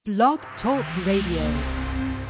Blog Talk Radio.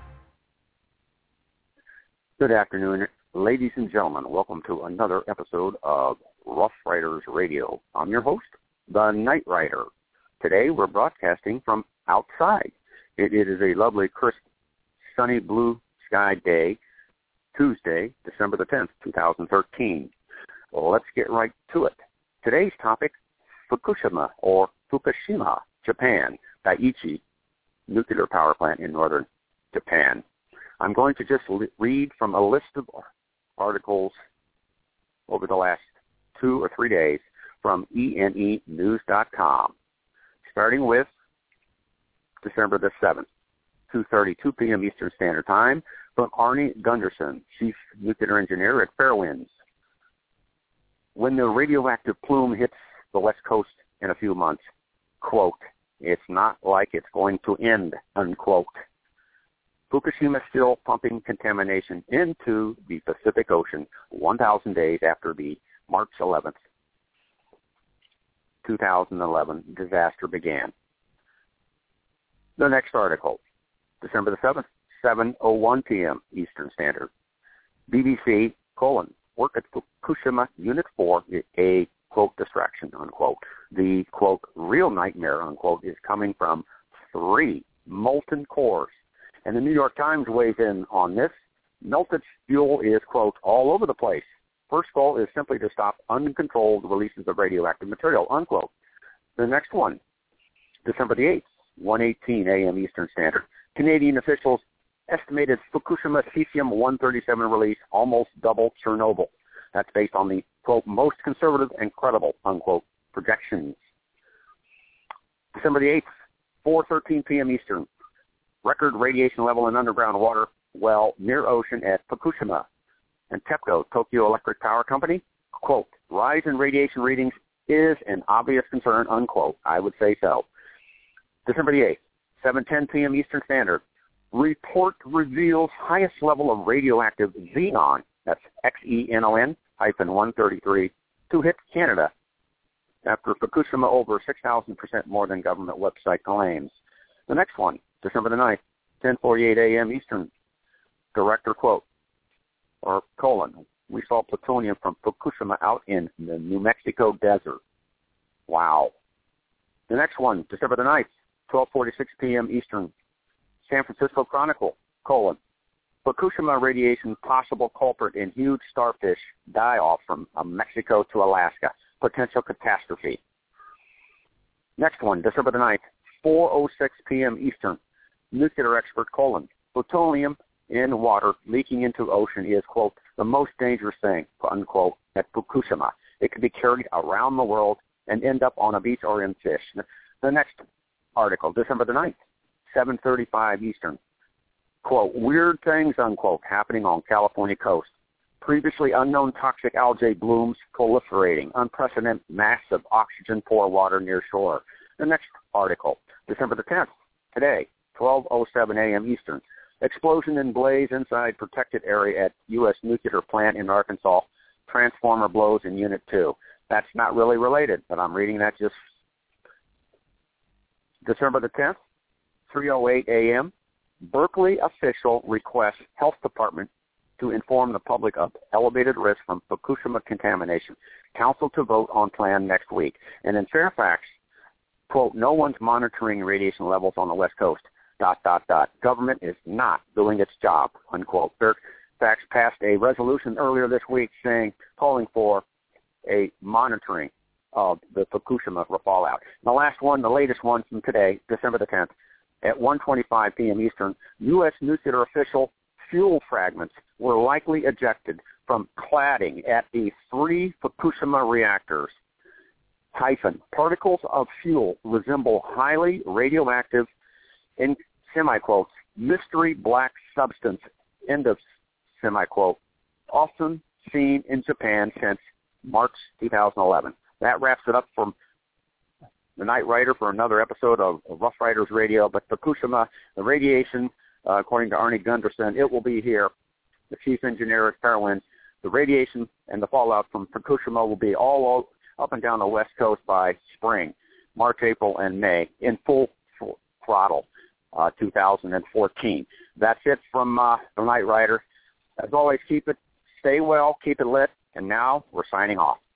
Good afternoon, ladies and gentlemen. Welcome to another episode of Rough Riders Radio. I'm your host, the Night Rider. Today we're broadcasting from outside. It is a lovely, crisp, sunny blue sky day, Tuesday, December the 10th, 2013. Well, let's get right to it. Today's topic, Fukushima, or Fukushima, Japan, Daiichi nuclear power plant in northern Japan. I'm going to just read from a list of articles over the last 2 or 3 days from enenews.com, starting with December the 7th, 2:32 p.m. Eastern Standard Time, from Arnie Gunderson, Chief Nuclear Engineer at Fairwinds. When the radioactive plume hits the West Coast in a few months, quote, it's not like it's going to end, unquote. Fukushima is still pumping contamination into the Pacific Ocean 1,000 days after the March 11th, 2011 disaster began. The next article, December the 7th, 7:01 p.m. Eastern Standard. BBC, work at Fukushima Unit 4, a, quote, distraction, unquote. The, quote, real nightmare, unquote, is coming from 3 molten cores. And the New York Times weighs in on this. Melted fuel is, quote, all over the place. First goal is simply to stop uncontrolled releases of radioactive material, unquote. The next one, December the 8th, 1:18 a.m. Eastern Standard. Canadian officials estimated Fukushima cesium-137 release almost double Chernobyl. That's based on the, quote, most conservative and credible, unquote, projections. December the 8th, 4:13 p.m. Eastern. Record radiation level in underground water well near ocean at Fukushima. And TEPCO, Tokyo Electric Power Company, quote, rise in radiation readings is an obvious concern, unquote. I would say so. December the 8th, 7:10 p.m. Eastern Standard. Report reveals highest level of radioactive xenon, that's XENON, -133, to hit Canada after Fukushima over 6,000% more than government website claims. The next one, December the 9th, 10:48 a.m. Eastern. Director, quote, or colon, we saw plutonium from Fukushima out in the New Mexico desert. Wow. The next one, December the 9th, 12:46 p.m. Eastern. San Francisco Chronicle, colon, Fukushima radiation possible culprit in huge starfish die-off from Mexico to Alaska. Potential catastrophe. Next one, December the 9th, 4:06 p.m. Eastern. Nuclear expert, colon, plutonium in water leaking into ocean is, quote, the most dangerous thing, unquote, at Fukushima. It could be carried around the world and end up on a beach or in fish. The next article, December the 9th, 7:35 Eastern. Quote, weird things, unquote, happening on California coast. Previously unknown toxic algae blooms proliferating. Unprecedented massive oxygen poor water near shore. The next article, December the 10th, today, 12:07 a.m. Eastern. Explosion and blaze inside protected area at U.S. nuclear plant in Arkansas. Transformer blows in Unit 2. That's not really related, but I'm reading that just December the 10th, 3:08 a.m. Berkeley official requests health department to inform the public of elevated risk from Fukushima contamination. Council to vote on plan next week. And in Fairfax, quote, no one's monitoring radiation levels on the West Coast, ... Government is not doing its job, unquote. Fairfax passed a resolution earlier this week calling for a monitoring of the Fukushima fallout. The last one, the latest one from today, December the 10th, at 1:25 p.m. Eastern, U.S. nuclear official fuel fragments were likely ejected from cladding at the 3 Fukushima reactors. Particles of fuel resemble highly radioactive, in semi-quotes, mystery black substance, end of semi-quote, often seen in Japan since March 2011. That wraps it up from the Night Rider for another episode of Rough Riders Radio. But Fukushima, the radiation, according to Arnie Gunderson, it will be here, the chief engineer at Fairwinds. The radiation and the fallout from Fukushima will be all up and down the West Coast by spring, March, April, and May, in full Throttle 2014. That's it from the Night Rider. As always, stay well, keep it lit, and now we're signing off.